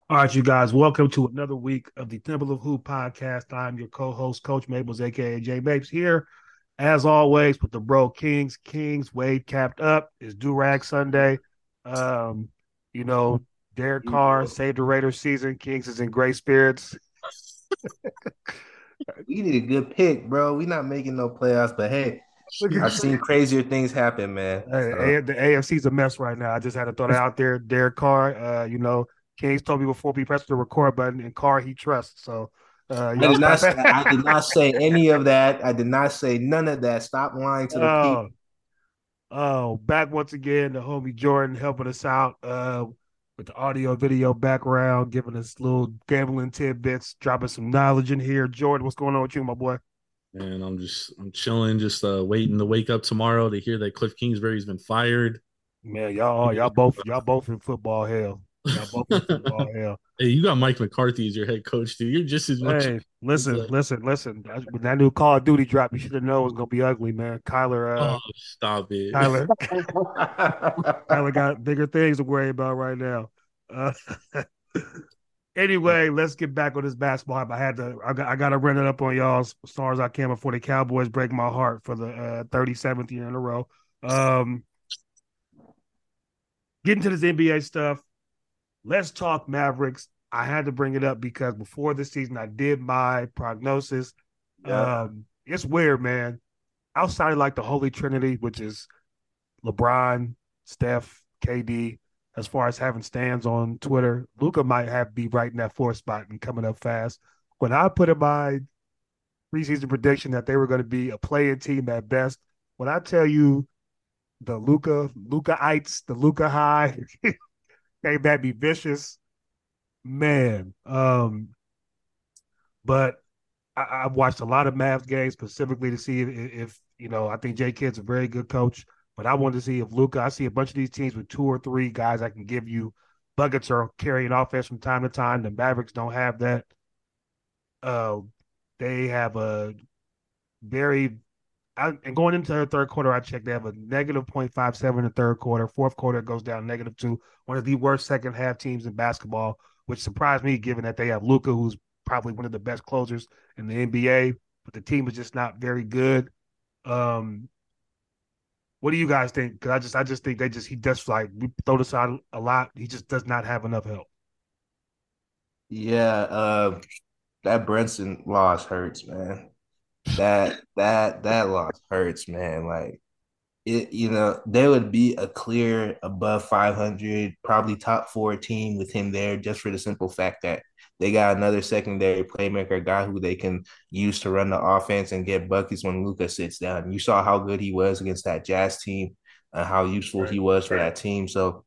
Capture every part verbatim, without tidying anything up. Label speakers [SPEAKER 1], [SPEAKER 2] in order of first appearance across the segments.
[SPEAKER 1] All right, you guys, welcome to another week of the Temple of Hoop podcast. I'm your co-host, Coach Maples, aka Jay Mapes, here, as always, with the bro Kings. Kings, Wade capped up. It's Do-Rag Sunday. Um, you know, Derek Carr saved the Raiders season. Kings is in great spirits.
[SPEAKER 2] We need a good pick, bro. We not making no playoffs, but hey,
[SPEAKER 1] Look
[SPEAKER 2] I've
[SPEAKER 1] at
[SPEAKER 2] seen crazier things happen, man. So
[SPEAKER 1] hey, the A F C's a mess right now. I just had to throw that out there. Derek Carr, uh, you know, Kings told me before we pressed the record button, and Carr he trusts. So uh,
[SPEAKER 2] I
[SPEAKER 1] y'all
[SPEAKER 2] did not
[SPEAKER 1] stop
[SPEAKER 2] say
[SPEAKER 1] it.
[SPEAKER 2] I did not say any of that. I did not say none of that. Stop lying to the people.
[SPEAKER 1] Oh, Oh, back once again, the homie Jordan helping us out uh, with the audio video background, giving us little gambling tidbits, dropping some knowledge in here. Jordan, what's going on with you, my boy?
[SPEAKER 3] And I'm just I'm chilling, just uh, waiting to wake up tomorrow to hear that Cliff Kingsbury's been fired.
[SPEAKER 1] Man, y'all, y'all both, y'all both in football hell. Y'all both in football hell.
[SPEAKER 3] Hey, you got Mike McCarthy as your head coach, dude. You're just as much.
[SPEAKER 1] Hey,
[SPEAKER 3] It's
[SPEAKER 1] listen,
[SPEAKER 3] like,
[SPEAKER 1] listen, listen. When that new Call of Duty drop, you should have known it was gonna be ugly, man. Kyler, uh,
[SPEAKER 3] oh, stop it.
[SPEAKER 1] Kyler, Kyler got bigger things to worry about right now. Uh, Anyway, let's get back on this basketball. I had to, I got, I got to run it up on y'all as far as I can before the Cowboys break my heart for the uh, thirty-seventh year in a row. Um, getting to this N B A stuff, let's talk Mavericks. I had to bring it up because before the season, I did my prognosis.
[SPEAKER 2] Yep.
[SPEAKER 1] Um, it's weird, man. Outside of like the Holy Trinity, which is LeBron, Steph, K D, as far as having stands on Twitter, Luca might have be right in that fourth spot and coming up fast. When I put in my preseason prediction that they were going to be a playing team at best, when I tell you the Luca, Luca-ites, the Luca high, they might be vicious, man. Um, but I, I've watched a lot of Mavs games specifically to see if, if you know. I think Jay Kidd's a very good coach, but I wanted to see if Luca. I see a bunch of these teams with two or three guys that can give you buckets or carrying offense from time to time. The Mavericks don't have that. Uh, they have a very I, and going into the third quarter, I checked. They have a negative point five seven in the third quarter. Fourth quarter it goes down negative two. One of the worst second half teams in basketball, which surprised me given that they have Luca, who's probably one of the best closers in the N B A. But the team is just not very good. Um, what do you guys think? Because I just, I just think they just he does like we throw this out a lot. He just does not have enough help.
[SPEAKER 2] Yeah, uh, that Brunson loss hurts, man. That that that loss hurts, man. Like it, you know, there would be a clear above five hundred, probably top four team with him there, just for the simple fact that they got another secondary playmaker, a guy who they can use to run the offense and get buckets when Luca sits down. You saw how good he was against that Jazz team and how useful
[SPEAKER 1] Right.
[SPEAKER 2] he was for that team. So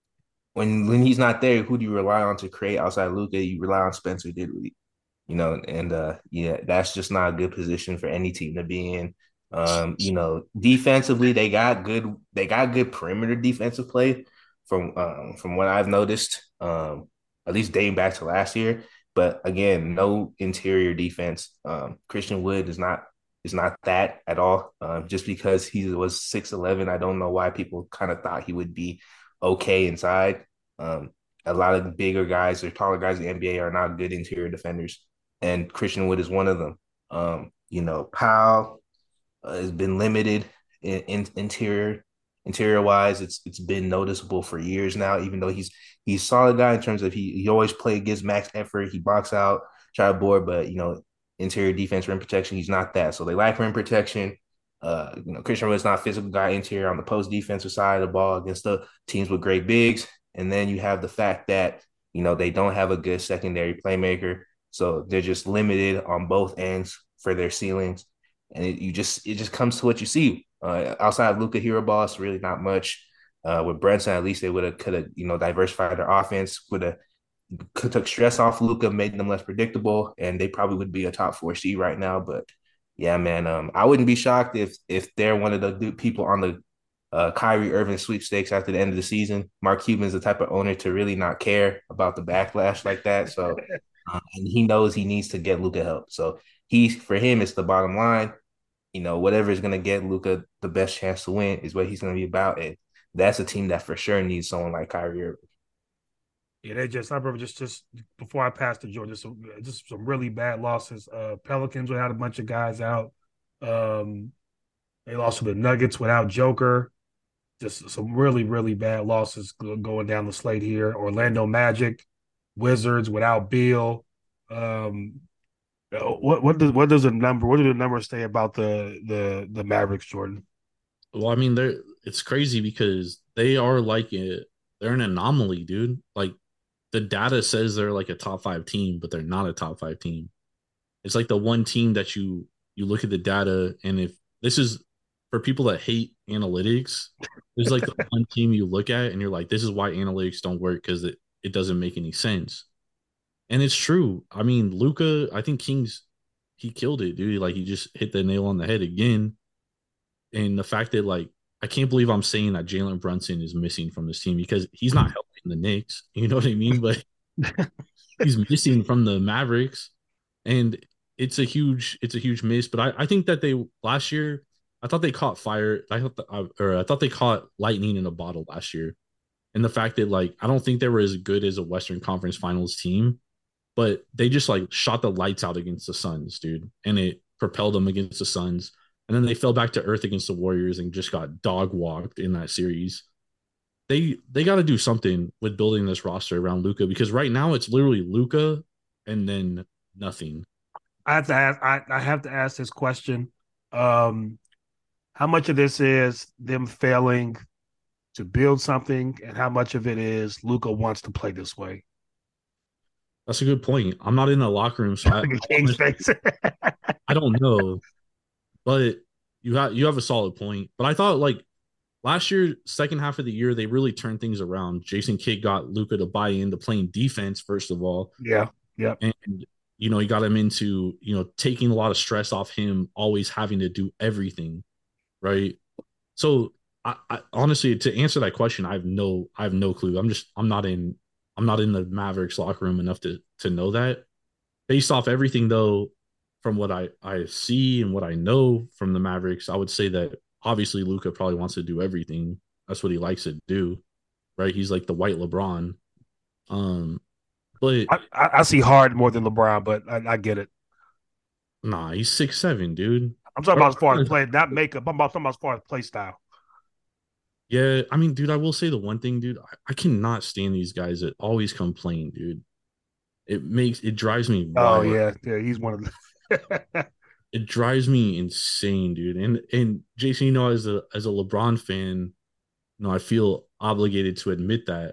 [SPEAKER 2] when when he's not there, who do you rely on to create outside Luca? You rely on Spencer Dinwiddie, you know, and uh yeah, that's just not a good position for any team to be in. Um, you know, defensively, they got good, they got good perimeter defensive play from um from what I've noticed, um, at least dating back to last year. But again, no interior defense. Um, Christian Wood is not is not that at all. Um, just because he was six eleven, I don't know why people kind of thought he would be okay inside. Um, a lot of the bigger guys or taller guys in the N B A are not good interior defenders, and Christian Wood is one of them. Um, you know, Powell uh, has been limited in, in interior interior wise. It's it's been noticeable for years now. Even though he's he's a solid guy in terms of he he always play gives max effort. He box out, try to board, but you know, interior defense rim protection, he's not that. So they like rim protection. Uh, you know, Christian Wood's not a physical guy interior on the post defensive side of the ball against the teams with great bigs. And then you have the fact that you know they don't have a good secondary playmaker, so they're just limited on both ends for their ceilings. And it, you just it just comes to what you see. Uh, outside of Luka Hero ball, it's really not much. Uh, with Brunson, at least they would have could have you know diversified their offense, would have took stress off Luka, made them less predictable, and they probably would be a top four seed right now. But yeah, man, um, I wouldn't be shocked if if they're one of the people on the uh, Kyrie Irving sweepstakes after the end of the season. Mark Cuban's the type of owner to really not care about the backlash like that. So, uh, and he knows he needs to get Luka help. So he, for him, it's the bottom line. You know, whatever is going to get Luka the best chance to win is what he's going to be about. And that's a team that for sure needs someone like Kyrie Irving.
[SPEAKER 1] Yeah, they just I remember just just before I passed to Georgia, just some, just some really bad losses. Uh, Pelicans had a bunch of guys out. Um, they lost to the Nuggets without Joker. Just some really really bad losses going down the slate here. Orlando Magic, Wizards without Beal. Um, what what does what does the number what do the numbers say about the the the Mavericks, Jordan?
[SPEAKER 3] Well, I mean, they're it's crazy because they are like a, they're an anomaly, dude. Like the data says they're like a top five team, but they're not a top five team. It's like the one team that you you look at the data, and if this is for people that hate analytics, there's like the one team you look at and you're like, this is why analytics don't work because it, it doesn't make any sense. And it's true. I mean, Luka, I think Kings, he killed it, dude. Like he just hit the nail on the head again. And the fact that like I can't believe I'm saying that Jalen Brunson is missing from this team because he's not helping the Knicks. You know what I mean? But he's missing from the Mavericks, and it's a huge it's a huge miss. But I, I think that they last year I thought they caught fire. I thought the, or I thought they caught lightning in a bottle last year, and the fact that like I don't think they were as good as a Western Conference Finals team, but they just like shot the lights out against the Suns, dude, and it propelled them against the Suns. And then they fell back to earth against the Warriors and just got dog walked in that series. They they got to do something with building this roster around Luka because right now it's literally Luka and then nothing.
[SPEAKER 1] I have to ask. I, I have to ask this question. Um, how much of this is them failing to build something, and how much of it is Luka wants to play this way?
[SPEAKER 3] That's a good point. I'm not in the locker room, so I, I, I don't know. But you have you have a solid point. But I thought like last year, second half of the year, they really turned things around. Jason Kidd got Luka to buy into playing defense first of all.
[SPEAKER 1] Yeah, yeah.
[SPEAKER 3] And you know he got him into you know taking a lot of stress off him, always having to do everything, right? So I, I honestly to answer that question, I have no I have no clue. I'm just I'm not in I'm not in the Mavericks locker room enough to to know that. Based off everything though. From what I, I see and what I know from the Mavericks, I would say that obviously Luka probably wants to do everything. That's what he likes to do, right? He's like the white LeBron. Um, but
[SPEAKER 1] I, I, I see hard more than LeBron, but I, I get it.
[SPEAKER 3] Nah, he's six seven, dude.
[SPEAKER 1] I'm talking about as far as play, not makeup. I'm about talking about as far as play style.
[SPEAKER 3] Yeah, I mean, dude, I will say the one thing, dude. I, I cannot stand these guys that always complain, dude. It makes it drives me
[SPEAKER 1] wild. Oh
[SPEAKER 3] yeah,
[SPEAKER 1] yeah, he's one of the.
[SPEAKER 3] It drives me insane, dude. And and Jason, you know, as a as a LeBron fan, you know, I feel obligated to admit that,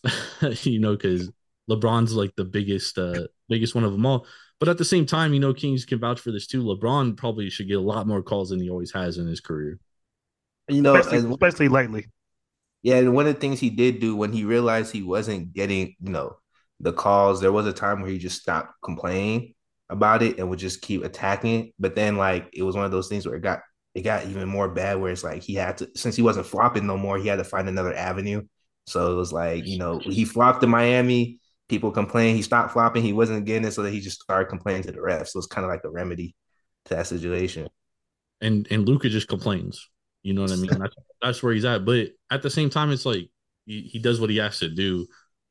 [SPEAKER 3] you know, because LeBron's like the biggest uh biggest one of them all. But at the same time, you know, Kings can vouch for this too. LeBron probably should get a lot more calls than he always has in his career.
[SPEAKER 2] You know,
[SPEAKER 1] especially,
[SPEAKER 2] and,
[SPEAKER 1] especially lately.
[SPEAKER 2] Yeah, and one of the things he did do when he realized he wasn't getting, you know, the calls, there was a time where he just stopped complaining about it and would just keep attacking. But then like it was one of those things where it got it got even more bad where it's like he had to since he wasn't flopping no more, he had to find another avenue. So it was like, you know, he flopped in Miami, people complained, he stopped flopping, he wasn't getting it, so that he just started complaining to the refs. So it's kind of like a remedy to that situation.
[SPEAKER 3] And and Luka just complains. You know what I mean? That's, that's where he's at. But at the same time, it's like he, he does what he has to do.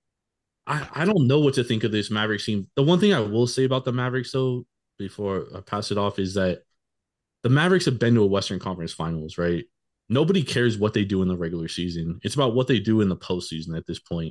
[SPEAKER 3] I, I don't know what to think of this Mavericks team. The one thing I will say about the Mavericks, though, before I pass it off, is that the Mavericks have been to a Western Conference Finals, right? Nobody cares what they do in the regular season. It's about what they do in the postseason at this point.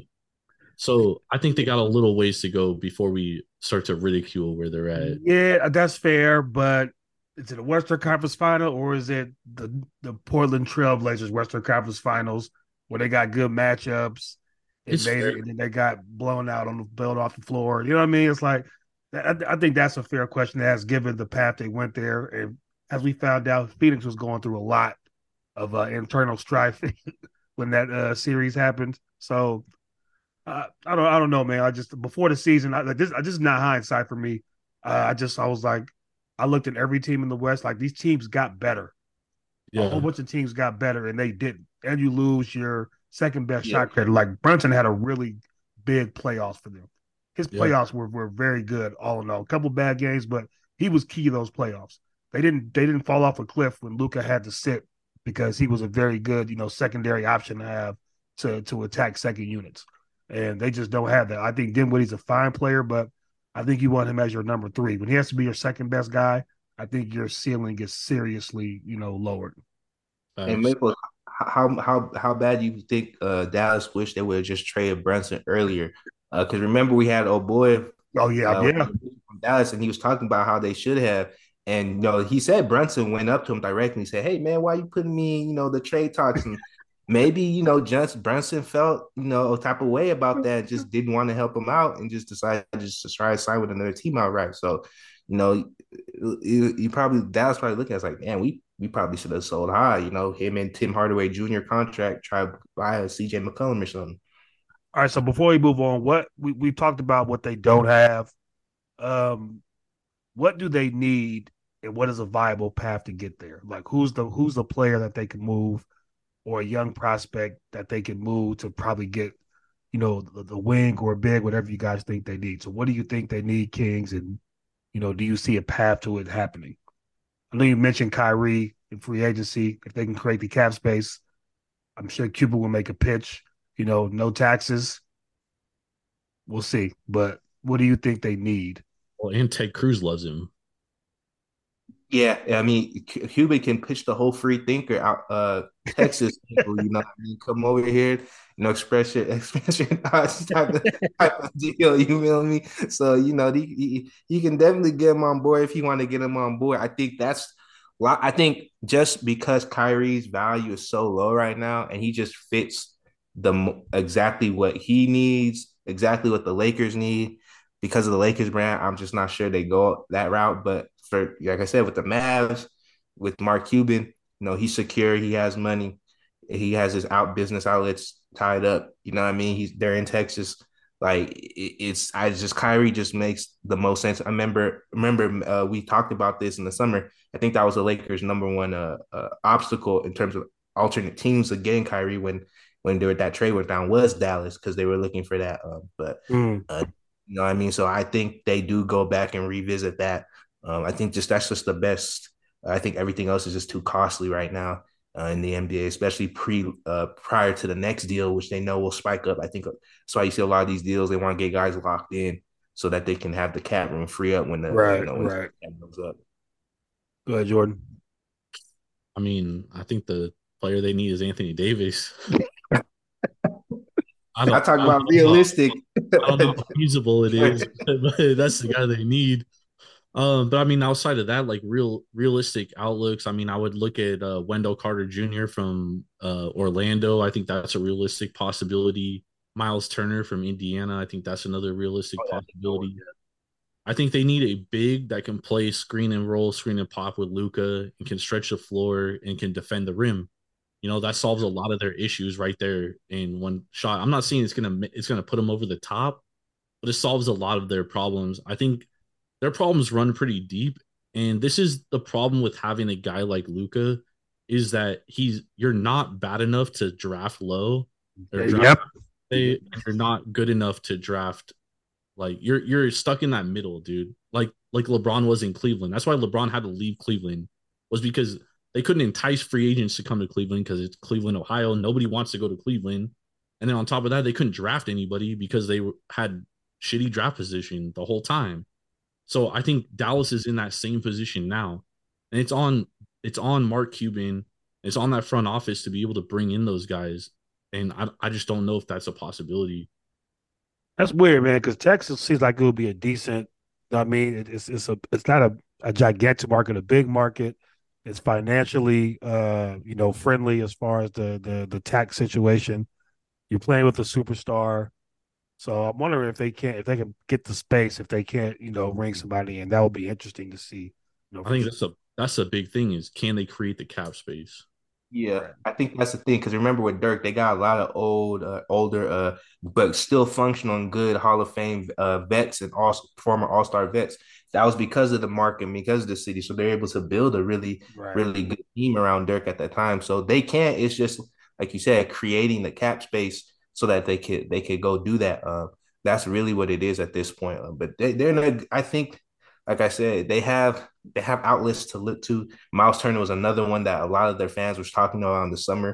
[SPEAKER 3] So I think they got a little ways to go before we start to ridicule where they're at.
[SPEAKER 1] Yeah, that's fair, but is it a Western Conference Final or is it the the Portland Trailblazers Western Conference Finals where they got good matchups and they and then they got blown out on the build off the floor? You know what I mean? It's like I, I think that's a fair question to ask given the path they went there. And as we found out, Phoenix was going through a lot of uh, internal strife when that uh, series happened. So uh, I don't I don't know, man. I just before the season, I, like this, I just not hindsight for me. Uh, I just I was like. I looked at every team in the West, like these teams got better. Yeah. A whole bunch of teams got better, and they didn't. And you lose your second best yeah. shot creator. Like Brunson had a really big playoffs for them. His yeah. playoffs were, were very good, all in all. A couple bad games, but he was key to those playoffs. They didn't they didn't fall off a cliff when Luka had to sit because he was a very good, you know, secondary option to have to to attack second units. and they just don't have that. I think Dinwiddie's a fine player, but I think you want him as your number three. When he has to be your second best guy, I think your ceiling gets seriously, you know, lowered.
[SPEAKER 2] And
[SPEAKER 3] Facts.
[SPEAKER 2] Maple, how how how bad do you think uh, Dallas wish they would have just traded Brunson earlier? Because uh, remember we had old boy
[SPEAKER 1] Oh yeah,
[SPEAKER 2] uh,
[SPEAKER 1] yeah.
[SPEAKER 2] from Dallas, and he was talking about how they should have. And you know, he said Brunson went up to him directly and said, "Hey man, why you putting me, you know, the trade talks?" And maybe you know, just Brunson felt you know a type of way about that, just didn't want to help him out, and just decided just to try to sign with another team outright. So, you know, you, you probably Dallas probably looking at it like, man, we we probably should have sold high. You know, him and Tim Hardaway Junior contract, try to buy a C J McCollum or something.
[SPEAKER 1] All right, so before we move on, what we we talked about what they don't have. Um, what do they need, and what is a viable path to get there? Like, who's the who's the player that they can move, or a young prospect that they can move to probably get, you know, the, the wing or big, whatever you guys think they need. So, what do you think they need, Kings, and you know, do you see a path to it happening? I know you mentioned Kyrie in free agency. If they can create the cap space, I'm sure Cuba will make a pitch. You know, no taxes. We'll see. But what do you think they need?
[SPEAKER 3] Well, and Ted Cruz loves him.
[SPEAKER 2] Yeah, I mean, Cuban can pitch the whole free thinker out. Uh, Texas people, you know, what I mean, come over here, you know, express your express your thoughts type of, type of deal. You feel me? So you know, he, he he can definitely get him on board if you want to get him on board. I think that's. I think just because Kyrie's value is so low right now, and he just fits the exactly what he needs, exactly what the Lakers need. Because of the Lakers brand, I'm just not sure they go that route. But for like I said, with the Mavs, with Mark Cuban, you know, he's secure, he has money, he has his out business outlets tied up. You know what I mean? He's they're in Texas. Like it, it's I just Kyrie just makes the most sense. I remember remember uh, we talked about this in the summer. I think that was the Lakers' number one uh, uh, obstacle in terms of alternate teams of getting Kyrie when when there that trade went down was Dallas because they were looking for that. Uh, but
[SPEAKER 1] Mm.
[SPEAKER 2] uh, you know what I mean? So I think they do go back and revisit that. Um, I think just that's just the best. I think everything else is just too costly right now uh, in the N B A, especially pre uh, prior to the next deal, which they know will spike up. I think that's why you see a lot of these deals. They want to get guys locked in so that they can have the cap room free up when the you
[SPEAKER 1] Right,
[SPEAKER 2] know when the
[SPEAKER 1] right.
[SPEAKER 2] cap comes up.
[SPEAKER 1] Go ahead, Jordan.
[SPEAKER 3] I mean, I think the player they need is Anthony Davis. I
[SPEAKER 2] I
[SPEAKER 3] don't,
[SPEAKER 2] talk
[SPEAKER 3] I
[SPEAKER 2] about
[SPEAKER 3] don't know.
[SPEAKER 2] realistic.
[SPEAKER 3] I don't know how feasible it is, but that's the guy they need. Um, but I mean, outside of that, like real realistic outlooks, I mean, I would look at uh, Wendell Carter Junior from uh, Orlando. I think that's a realistic possibility. Miles Turner from Indiana. I think that's another realistic possibility. I think they need a big that can play screen and roll, screen and pop with Luka and can stretch the floor and can defend the rim. You know, that solves a lot of their issues right there in one shot. I'm not saying it's gonna it's gonna put them over the top, but it solves a lot of their problems. I think their problems run pretty deep, and this is the problem with having a guy like Luka is that he's you're not bad enough to draft low or draft
[SPEAKER 1] Yep.
[SPEAKER 3] high, and you're not good enough to draft like you're you're stuck in that middle, dude. Like like LeBron was in Cleveland. That's why LeBron had to leave Cleveland was because they couldn't entice free agents to come to Cleveland because it's Cleveland, Ohio. Nobody wants to go to Cleveland. And then on top of that, they couldn't draft anybody because they had shitty draft position the whole time. So I think Dallas is in that same position now. And it's on it's on Mark Cuban. It's on that front office to be able to bring in those guys. And I, I just don't know if that's a possibility.
[SPEAKER 1] That's weird, man, because Texas seems like it would be a decent. I mean, it, it's it's a it's not a, a gigantic market, a big market. It's financially, uh, you know, friendly as far as the the the tax situation. You're playing with a superstar, so I'm wondering if they can't if they can get the space if they can't, you know, bring somebody in. That would be interesting to see. You know,
[SPEAKER 3] I
[SPEAKER 1] for
[SPEAKER 3] think
[SPEAKER 1] sure.
[SPEAKER 3] that's a that's a big thing is can they create the cap space?
[SPEAKER 2] Yeah,
[SPEAKER 1] Right.
[SPEAKER 2] I think that's the thing because remember with Dirk, they got a lot of old, uh, older, uh, but still functional and good Hall of Fame uh, vets and all former All Star vets. That was because of the market, because of the city, so they're able to build a really,
[SPEAKER 1] Right.
[SPEAKER 2] really good team around Dirk at that time. So they can't. It's just like you said, creating the cap space so that they could they could go do that. Uh, that's really what it is at this point. Uh, but they, they're in a, I think, like I said, they have they have outlets to look to. Miles Turner was another one that a lot of their fans was talking about in the summer.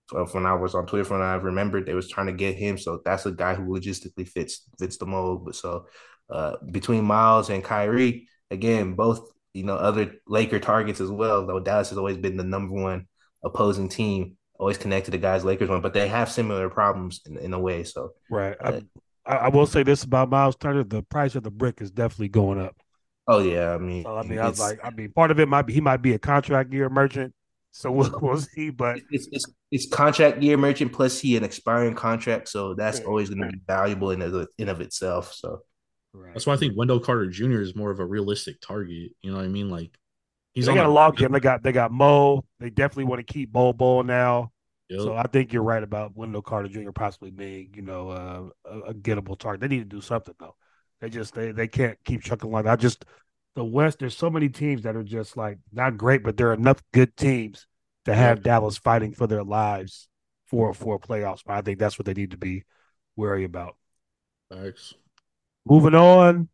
[SPEAKER 2] uh, when I was on Twitter, when I remembered they was trying to get him. So that's a guy who logistically fits fits the mold. But so uh, between Miles and Kyrie, again, both you know other Laker targets as well. Though Dallas has always been the number one opposing team, always connected to guys Lakers want, but they have similar problems in, in a way. So
[SPEAKER 1] Right.
[SPEAKER 2] uh,
[SPEAKER 1] I, I will say this about Miles Turner: the price of the brick is definitely going up.
[SPEAKER 2] oh yeah, I mean
[SPEAKER 1] So I mean, I was
[SPEAKER 2] it's
[SPEAKER 1] like, I mean, part of it might be he might be a contract year merchant. So we'll, we'll see. But
[SPEAKER 2] it's, it's it's contract year merchant plus he an expiring contract, so that's always going to be valuable in of, in of itself. So
[SPEAKER 1] right.
[SPEAKER 3] That's why I think Wendell Carter Junior is more of a realistic target. You know what I mean? Like he's
[SPEAKER 1] They
[SPEAKER 3] on
[SPEAKER 1] got a
[SPEAKER 3] a
[SPEAKER 1] log jam. They got they got Mo. They definitely want to keep Bol Bol now.
[SPEAKER 3] yep.
[SPEAKER 1] So I think you're right about Wendell Carter Junior possibly being, you know, uh, a, a gettable target. They need to do something though. They just they they can't keep chucking like I just the West. There's so many teams that are just like not great, but there are enough good teams to have
[SPEAKER 3] Yep.
[SPEAKER 1] Dallas fighting for their lives for for playoffs. But I think that's what they need to be wary about.
[SPEAKER 3] Facts.
[SPEAKER 1] Moving on,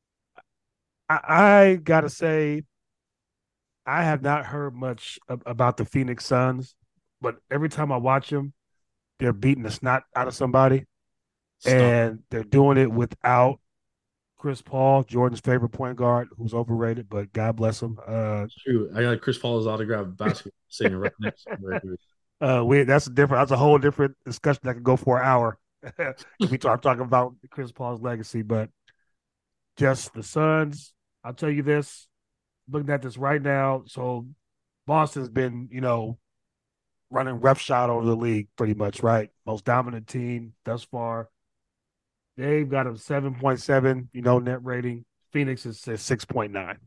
[SPEAKER 1] I, I gotta say I have not heard much about the Phoenix Suns, but every time I watch them, they're beating the snot out of somebody,
[SPEAKER 3] Stop.
[SPEAKER 1] and they're doing it without Chris Paul, Jordan's favorite point guard, who's overrated, but God bless him. Uh,
[SPEAKER 3] Shoot, I got Chris Paul's autographed basketball sitting right next to me right here.
[SPEAKER 1] uh, we that's a different. That's a whole different discussion that could go for an hour. If we start talking about Chris Paul's legacy, but just the Suns. I'll tell you this. Looking at this right now, so Boston's been, you know, running roughshod over the league pretty much, right? Most dominant team thus far. They've got a seven point seven, you know, net rating. Phoenix is six point nine.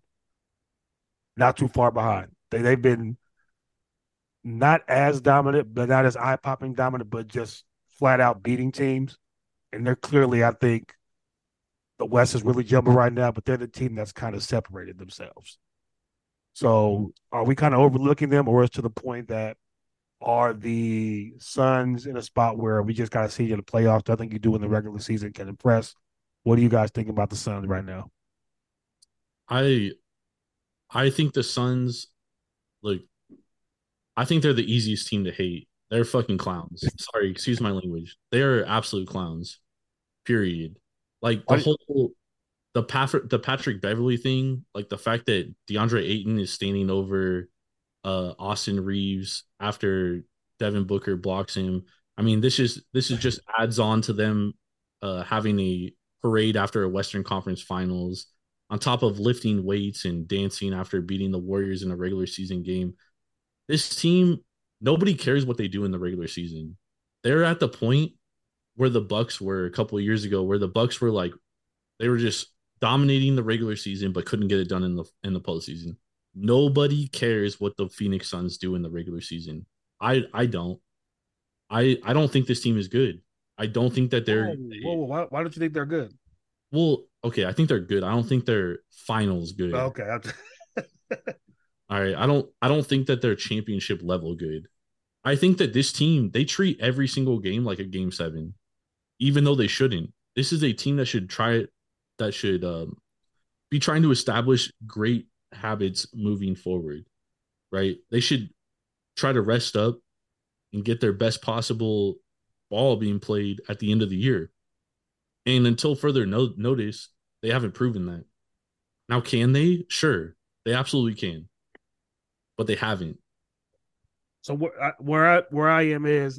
[SPEAKER 1] Not too far behind. They they've been not as dominant, but not as eye popping dominant, but just flat out beating teams. And they're clearly, I think, the West is really jumping right now, but they're the team that's kind of separated themselves. So are we kind of overlooking them, or is to the point that are the Suns in a spot where we just got to see you in the playoffs? I think you do in the regular season can impress. What do you guys think about the Suns right now?
[SPEAKER 3] I I think the Suns, like, I think they're the easiest team to hate. They're fucking clowns. Sorry, excuse my language. They are absolute clowns. Period. Like the
[SPEAKER 1] Why,
[SPEAKER 3] whole the Patrick the Patrick Beverly thing, like the fact that DeAndre Ayton is standing over uh Austin Reeves after Devin Booker blocks him. I mean, this is this is just adds on to them uh having a parade after a Western Conference Finals, on top of lifting weights and dancing after beating the Warriors in a regular season game. This team, nobody cares what they do in the regular season. They're at the point where the Bucks were a couple of years ago, where the Bucks were like they were just dominating the regular season but couldn't get it done in the in the postseason. Nobody cares what the Phoenix Suns do in the regular season. I I don't. I I don't think this team is good. I don't think that they're
[SPEAKER 1] whoa, whoa, whoa, why, why don't you think they're good?
[SPEAKER 3] well, okay, I think they're good. I don't think they're finals good.
[SPEAKER 1] Okay.
[SPEAKER 3] All right. I don't I don't think that they're championship level good. I think that this team, they treat every single game like a game seven, even though they shouldn't. This is a team that should try that should um, be trying to establish great habits moving forward, right? They should try to rest up and get their best possible ball being played at the end of the year. And until further no- notice, they haven't proven that. Now, can they? Sure, they absolutely can, but they haven't.
[SPEAKER 1] So where I, where I where I am is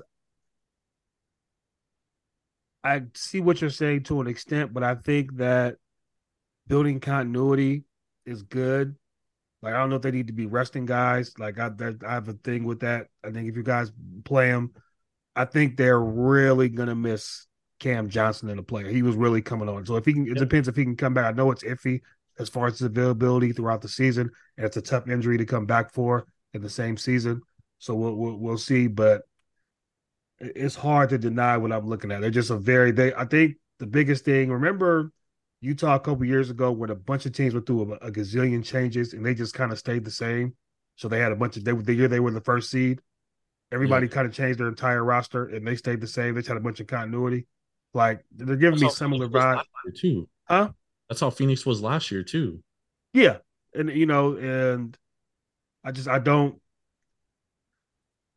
[SPEAKER 1] I see what you're saying to an extent, but I think that building continuity is good. Like I don't know if they need to be resting guys. Like I, I have a thing with that. I think if you guys play them, I think they're really gonna miss Cam Johnson in the player. He was really coming on. So if he can, it
[SPEAKER 3] Yeah.
[SPEAKER 1] depends if he can come back. I know it's iffy as far as his availability throughout the season, and it's a tough injury to come back for in the same season. So we'll we'll, we'll see, but it's hard to deny what I'm looking at. They're just a very they. I think the biggest thing. Remember Utah a couple years ago when a bunch of teams went through a, a gazillion changes and they just kind of stayed the same. So they had a bunch of they, the year they were the first seed.
[SPEAKER 3] Yeah.
[SPEAKER 1] Everybody kind of changed their entire roster and they stayed the same. They just had a bunch of continuity. Like they're giving
[SPEAKER 3] That's
[SPEAKER 1] me
[SPEAKER 3] how
[SPEAKER 1] similar
[SPEAKER 3] Phoenix was
[SPEAKER 1] vibes,
[SPEAKER 3] last year too.
[SPEAKER 1] huh?
[SPEAKER 3] That's how Phoenix was last year too.
[SPEAKER 1] Yeah, and you know, and I just I don't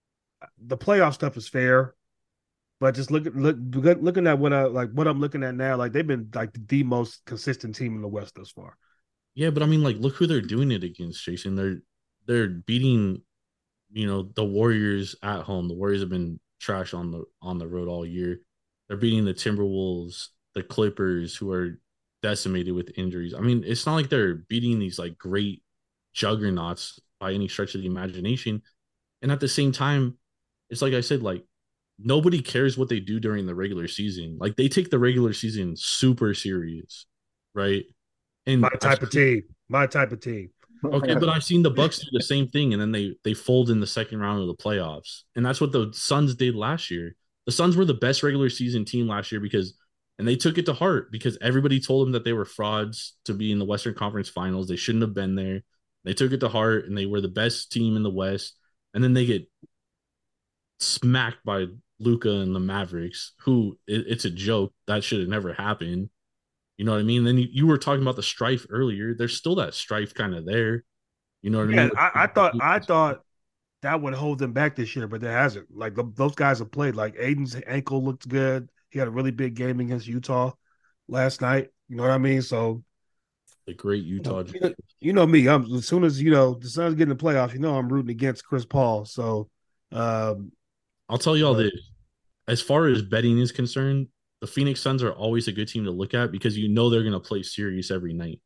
[SPEAKER 1] the playoff stuff is fair, but just look look look- looking at what I like what I'm looking at now, like they've been like the most consistent team in the West thus far.
[SPEAKER 3] Yeah, but I mean, like, look who they're doing it against, Jason. They're they're beating, you know, the Warriors at home. The Warriors have been trash on the on the road all year. They're beating the Timberwolves, the Clippers, who are decimated with injuries. I mean, it's not like they're beating these like great juggernauts by any stretch of the imagination. And at the same time, it's like I said, like nobody cares what they do during the regular season. Like they take the regular season super serious, right?
[SPEAKER 1] My
[SPEAKER 3] And I've
[SPEAKER 1] type of
[SPEAKER 3] seen,
[SPEAKER 1] team. My type of team.
[SPEAKER 3] okay, but I've seen the Bucks do the same thing, and then they they fold in the second round of the playoffs, and that's what the Suns did last year. The Suns were the best regular season team last year because, and they took it to heart because everybody told them that they were frauds to be in the Western Conference Finals. They shouldn't have been there. They took it to heart, and they were the best team in the West. And then they get smacked by Luka and the Mavericks, who it, it's a joke that should have never happened. You know what I mean? Then you, you were talking about the strife earlier. There's still that strife kind of there. You know what I
[SPEAKER 1] Yeah,
[SPEAKER 3] mean?
[SPEAKER 1] I, I thought I thought that would hold them back this year, but it hasn't. Like the, those guys have played. Like Aiden's ankle looked good. He had a really big game against Utah last night. You know what I mean? So
[SPEAKER 3] The great
[SPEAKER 1] you know,
[SPEAKER 3] Utah.
[SPEAKER 1] you know, you know me. I'm as soon as you know the Suns get in the playoffs, you know I'm rooting against Chris Paul. So, um,
[SPEAKER 3] I'll tell you all
[SPEAKER 1] but
[SPEAKER 3] this. As far as betting is concerned, the Phoenix Suns are always a good team to look at because you know they're going to play serious every night.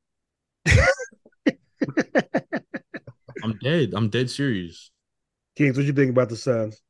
[SPEAKER 3] I'm dead. I'm dead serious.
[SPEAKER 1] Kings, what you think about the Suns?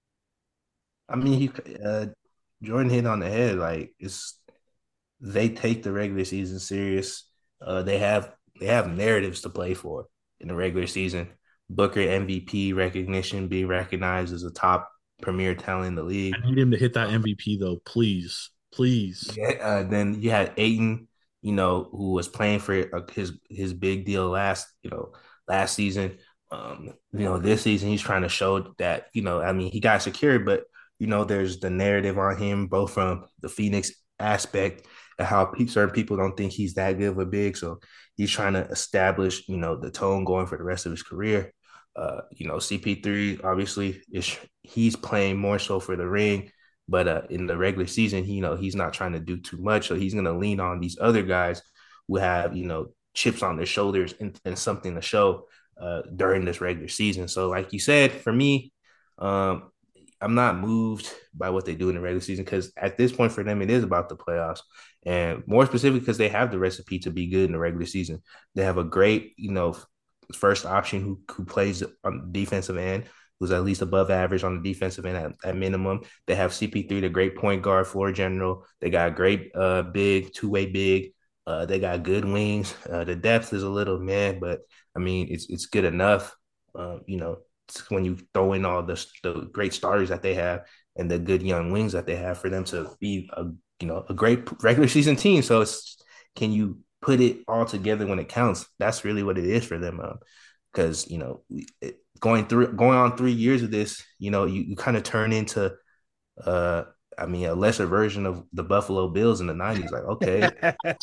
[SPEAKER 2] I mean, he uh, Jordan hit on the head. Like it's they take the regular season serious. Uh, they have they have narratives to play for in the regular season. Booker M V P recognition, being recognized as a top premier talent in the league.
[SPEAKER 3] I need him to hit that M V P though, please, please.
[SPEAKER 2] Yeah, uh, then you had Aiton, you know, who was playing for uh, his his big deal last, you know, last season. Um, you know, this season he's trying to show that, you know, I mean, he got secured, but you know, there's the narrative on him, both from the Phoenix aspect and how pe- certain people don't think he's that good of a big. So he's trying to establish, you know, the tone going for the rest of his career. Uh, you know, C P three obviously is he's playing more so for the ring, but uh, in the regular season, he, you know, he's not trying to do too much. So he's going to lean on these other guys who have, you know, chips on their shoulders and, and something to show uh, during this regular season. So, like you said, for me, um, I'm not moved by what they do in the regular season because at this point for them, it is about the playoffs. And more specifically, because they have the recipe to be good in the regular season. They have a great, you know, first option who, who plays on the defensive end, who's at least above average on the defensive end at, at minimum. They have C P three, the great point guard, floor general. They got a great uh, big, two way big. Uh, they got good wings. Uh, the depth is a little man, but I mean, it's it's good enough. Uh, you know, when you throw in all the, the great starters that they have and the good young wings that they have for them to be a you know a great regular season team. So it's can you put it all together when it counts? That's really what it is for them. Because um, you know it, going through going on three years of this, you know you, you kind of turn into uh I mean a lesser version of the Buffalo Bills in the nineties. Like okay.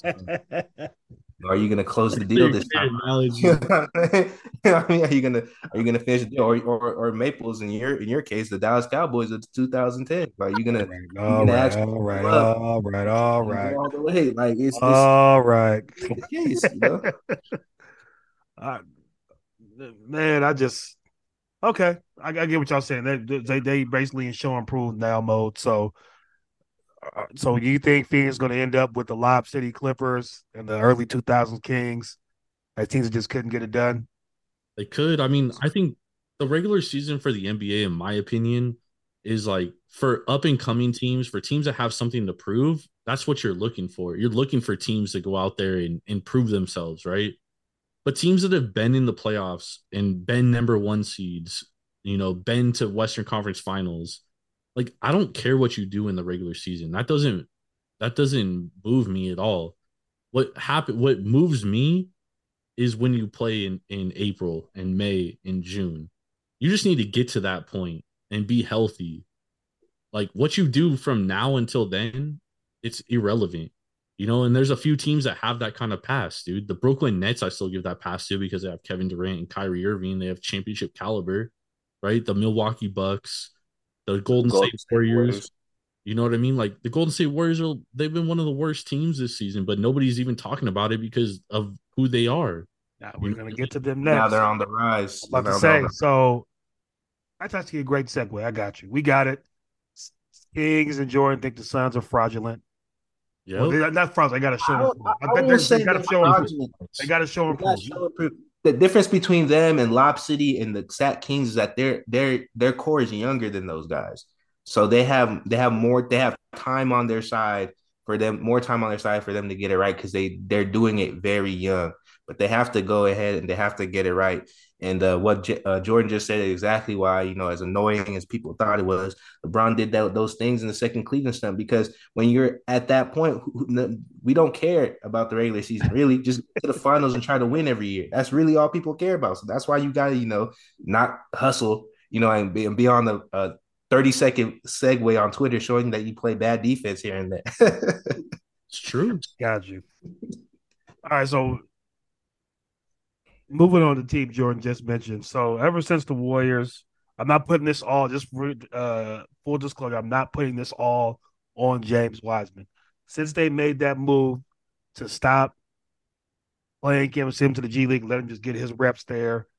[SPEAKER 2] Are you gonna close the deal this time? You know what I mean? I mean, are you gonna are you gonna finish the deal, or, or or Maples in your in your case, the Dallas Cowboys of two thousand ten? Are you gonna you
[SPEAKER 1] All
[SPEAKER 2] gonna
[SPEAKER 1] right,
[SPEAKER 2] actually
[SPEAKER 1] all right,
[SPEAKER 2] pull up
[SPEAKER 1] all right, all
[SPEAKER 2] and go
[SPEAKER 1] right,
[SPEAKER 2] all the way? Like it's it's
[SPEAKER 1] all right.
[SPEAKER 2] the case, you know.
[SPEAKER 1] I, man, I just okay. I, I get what y'all saying. They, they they basically in show and prove now mode. So uh, so you think Phoenix is going to end up with the Lob City Clippers and the early two thousands Kings as teams that just couldn't get it done?
[SPEAKER 3] They could. I mean, I think the regular season for the N B A, in my opinion, is like for up and coming teams, for teams that have something to prove. That's what you're looking for. You're looking for teams to go out there and, and prove themselves, right? But teams that have been in the playoffs and been number one seeds, you know, been to Western Conference Finals, like I don't care what you do in the regular season. That doesn't that doesn't move me at all. What happen what moves me is when you play in, in April and May and June. You just need to get to that point and be healthy. Like what you do from now until then, it's irrelevant. You know, and there's a few teams that have that kind of pass, dude. The Brooklyn Nets, I still give that pass to because they have Kevin Durant and Kyrie Irving. They have championship caliber, right? The Milwaukee Bucks, the Golden
[SPEAKER 2] Golden
[SPEAKER 3] State
[SPEAKER 2] State
[SPEAKER 3] Warriors.
[SPEAKER 2] Warriors.
[SPEAKER 3] You know what I mean? Like the Golden State Warriors are they've been one of the worst teams this season, but nobody's even talking about it because of who they are.
[SPEAKER 1] Now
[SPEAKER 3] You
[SPEAKER 1] we're
[SPEAKER 3] know
[SPEAKER 1] gonna
[SPEAKER 3] what I
[SPEAKER 1] get to
[SPEAKER 3] mean?
[SPEAKER 1] them
[SPEAKER 2] Now
[SPEAKER 1] next.
[SPEAKER 2] they're on the rise.
[SPEAKER 1] I'm about to
[SPEAKER 2] Now they're on
[SPEAKER 1] say,
[SPEAKER 2] the
[SPEAKER 1] so that's actually a great segue. I got you. We got it. Kings and Jordan think the Suns are fraudulent. Well,
[SPEAKER 3] Yep.
[SPEAKER 1] they're not fraudulent. They got to show
[SPEAKER 2] I,
[SPEAKER 1] and
[SPEAKER 2] would-
[SPEAKER 1] prove.
[SPEAKER 2] I,
[SPEAKER 1] I
[SPEAKER 2] I
[SPEAKER 1] bet
[SPEAKER 2] won't
[SPEAKER 1] they, they
[SPEAKER 2] say
[SPEAKER 1] got to
[SPEAKER 2] they're
[SPEAKER 1] show and prove.
[SPEAKER 2] fraudulent.
[SPEAKER 1] They got to show
[SPEAKER 2] They
[SPEAKER 1] and
[SPEAKER 2] got
[SPEAKER 1] prove.
[SPEAKER 2] show and prove. The difference between them and Lob City and the Sat Kings is that their their their core is younger than those guys. So they have they have more they have time on their side for them more time on their side for them to get it right because they they're doing it very young. But they have to go ahead and they have to get it right. And uh, what J- uh, Jordan just said is exactly why, you know, as annoying as people thought it was, LeBron did that those things in the second Cleveland stunt because when you're at that point, we don't care about the regular season. Really, just get to the finals and try to win every year. That's really all people care about. So that's why you got to, you know, not hustle, you know, and be, and be on the uh, thirty second segue on Twitter showing that you play bad defense here and there.
[SPEAKER 3] It's true.
[SPEAKER 1] Got you. All right, so moving on to the team Jordan just mentioned. So ever since the Warriors, I'm not putting this all just for uh, full disclosure. I'm not putting this all on James Wiseman. Since they made that move to stop playing Cam Sim to the G League, let him just get his reps there.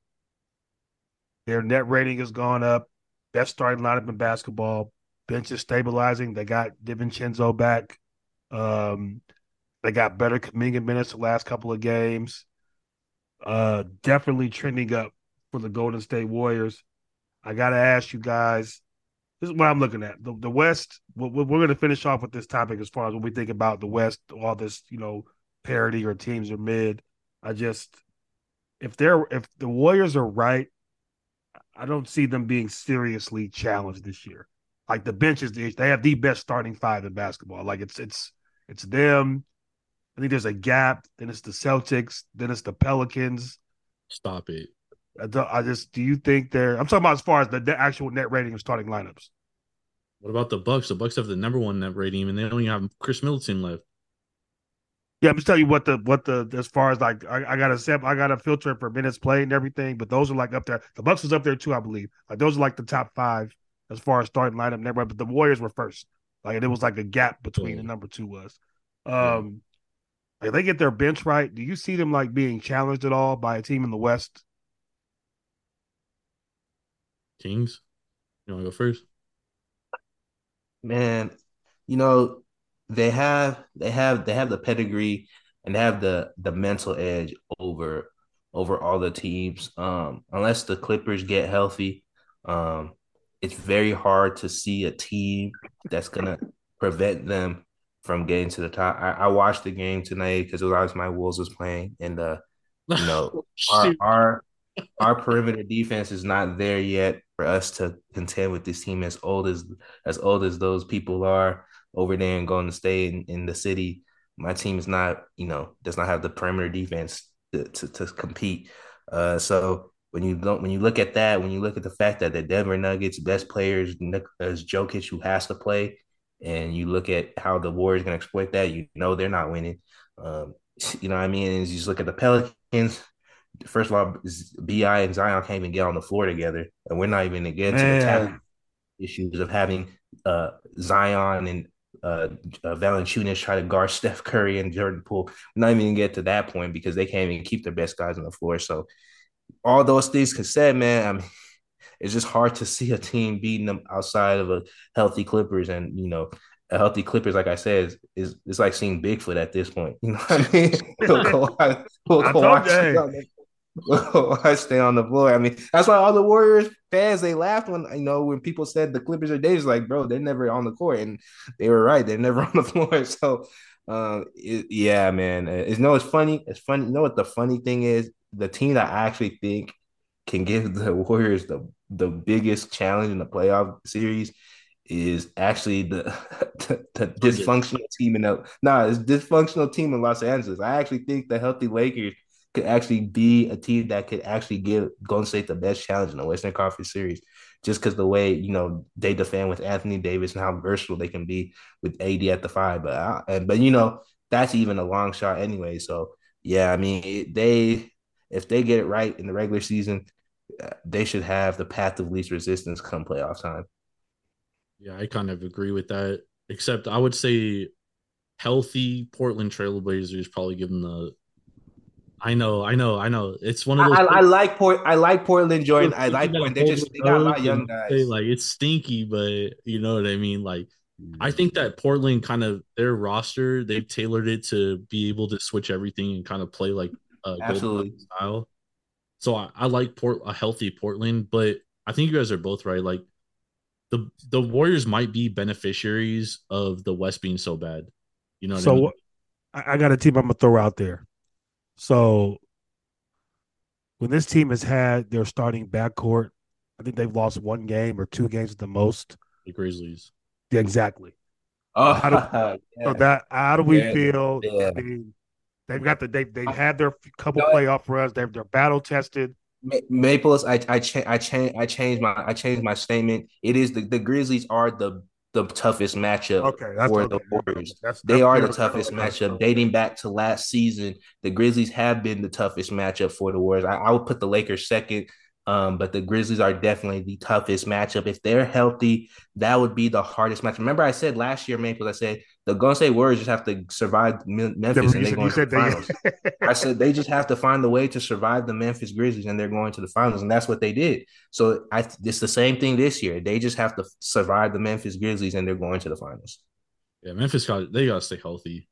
[SPEAKER 1] Their net rating has gone up. Best starting lineup in basketball. Bench is stabilizing. They got DiVincenzo back. Um, they got better Kuminga minutes the last couple of games. Uh, definitely trending up for the Golden State Warriors. I got to ask you guys, this is what I'm looking at. The, the West, we're, we're going to finish off with this topic as far as what we think about the West, all this, you know, parity or teams are mid. I just, if they're, if the Warriors are right, I don't see them being seriously challenged this year. Like the bench is, the, they have the best starting five in basketball. Like it's, it's, it's them. I think there's a gap. Then it's the Celtics. Then it's the Pelicans.
[SPEAKER 3] Stop it.
[SPEAKER 1] I, don't, I just, do you think they're, I'm talking about as far as the, the actual net rating of starting lineups.
[SPEAKER 3] What about the Bucks? The Bucks have the number one net rating, and they only have Chris Middleton left.
[SPEAKER 1] Yeah, I'm just telling you what the what the as far as like I, I got to set I got to filter it for minutes played and everything, but those are like up there. The Bucks was up there too, I believe. Like those are like the top five as far as starting lineup. Never, but the Warriors were first. Like and it was like a gap between
[SPEAKER 3] Yeah.
[SPEAKER 1] the number two was.
[SPEAKER 3] Yeah.
[SPEAKER 1] Um, like they get their bench right. Do you see them like being challenged at all by a team in the West?
[SPEAKER 3] Kings, you want to go first?
[SPEAKER 2] Man, you know, they have they have they have the pedigree and they have the the mental edge over over all the teams. Um, unless the Clippers get healthy, um, it's very hard to see a team that's gonna prevent them from getting to the top. I, I watched the game tonight because it was my Wolves was playing, and uh, you know, our
[SPEAKER 3] Shoot.
[SPEAKER 2] our our perimeter defense is not there yet for us to contend with this team as old as as old as those people are over there in Golden State in, in the city. My team is not, you know, does not have the perimeter defense to, to, to compete. Uh, so when you don't, when you look at that, when you look at the fact that the Denver Nuggets best players is Jokic, who has to play, and you look at how the Warriors going to exploit that, you know they're not winning. Um, you know what I mean? And you just look at the Pelicans. First of all, B I and Zion can't even get on the floor together, and we're not even getting get into the tap
[SPEAKER 1] Man,
[SPEAKER 2] issues of having uh, Zion and uh, uh, Valanciunas try to guard Steph Curry and Jordan Poole. We're not even get to that point because they can't even keep their best guys on the floor. So all those things can said, man, I mean, it's just hard to see a team beating them outside of a healthy Clippers, and you know. A healthy Clippers, like I said, is, is it's like seeing Bigfoot at this point. You know what I mean? We'll go, we'll
[SPEAKER 1] I
[SPEAKER 2] go
[SPEAKER 1] told
[SPEAKER 2] watch
[SPEAKER 1] you. Hey,
[SPEAKER 2] I stay on the floor. I mean, that's why all the Warriors fans they laughed when you know when people said the Clippers are dangerous. Like, bro, they're never on the court, and they were right. They're never on the floor. So, um, it, yeah, man, it's no, it's funny. It's funny. You know what the funny thing is? The team that I actually think can give the Warriors the the biggest challenge in the playoff series is actually the the, the dysfunctional team in the nah, it's dysfunctional team in Los Angeles. I actually think the healthy Lakers could actually be a team that could actually give Golden State the best challenge in the Western Conference Series, just because the way you know they defend with Anthony Davis and how versatile they can be with A D at the five. But I, but you know that's even a long shot anyway. So yeah, I mean it, they if they get it right in the regular season, uh, they should have the path of least resistance come playoff time.
[SPEAKER 3] Yeah, I kind of agree with that. Except I would say healthy Portland Trailblazers probably give them the. I know, I know, I know. It's one of those
[SPEAKER 2] I, I, I like Port. I like Portland, Jordan.
[SPEAKER 3] those
[SPEAKER 2] I
[SPEAKER 3] people
[SPEAKER 2] like
[SPEAKER 3] that
[SPEAKER 2] Portland. They're
[SPEAKER 3] hold
[SPEAKER 2] just
[SPEAKER 3] their
[SPEAKER 2] they got a
[SPEAKER 3] nose
[SPEAKER 2] lot of young
[SPEAKER 3] and say
[SPEAKER 2] guys.
[SPEAKER 3] like it's stinky, but you know what I mean. Like, I think that Portland kind of their roster they've tailored it to be able to switch everything and kind of play like a Golden
[SPEAKER 2] Absolutely.
[SPEAKER 3] State style. So I, I like Port a healthy Portland, but I think you guys are both right. Like the the Warriors might be beneficiaries of the West being so bad. You know what I mean?
[SPEAKER 1] So I, I got a team I'm gonna throw out there. So when this team has had their starting backcourt, I think they've lost one game or two games at the most.
[SPEAKER 3] The Grizzlies.
[SPEAKER 1] Yeah, exactly.
[SPEAKER 2] Oh,
[SPEAKER 1] So how do so
[SPEAKER 2] yeah,
[SPEAKER 1] that how do we
[SPEAKER 2] yeah,
[SPEAKER 1] feel?
[SPEAKER 2] yeah.
[SPEAKER 1] I mean, they've got the they've they've had their
[SPEAKER 2] You
[SPEAKER 1] couple
[SPEAKER 2] know what?
[SPEAKER 1] playoff runs. They're they're battle tested.
[SPEAKER 2] Ma- Maples, I I cha- I change I changed my I changed my statement. It is the, the Grizzlies are the the toughest matchup
[SPEAKER 1] Okay, that's
[SPEAKER 2] for the
[SPEAKER 1] okay.
[SPEAKER 2] Warriors.
[SPEAKER 1] That's
[SPEAKER 2] They
[SPEAKER 1] that's
[SPEAKER 2] are the
[SPEAKER 1] fair enough.
[SPEAKER 2] toughest matchup dating back to last season. The Grizzlies have been the toughest matchup for the Warriors. I, I would put the Lakers second, um, but the Grizzlies are definitely the toughest matchup. If they're healthy, that would be the hardest match. Remember, I said last year, Maples, I said the Golden State Warriors just have to survive Memphis and
[SPEAKER 1] You
[SPEAKER 2] they
[SPEAKER 1] said
[SPEAKER 2] go
[SPEAKER 1] you
[SPEAKER 2] into the
[SPEAKER 1] said they.
[SPEAKER 2] finals. I said they just have to find a way to survive the Memphis Grizzlies, and they're going to the finals, and that's what they did. So I, it's the same thing this year. They just have to survive the Memphis Grizzlies, and they're going to the finals.
[SPEAKER 3] Yeah, Memphis got they gotta stay healthy.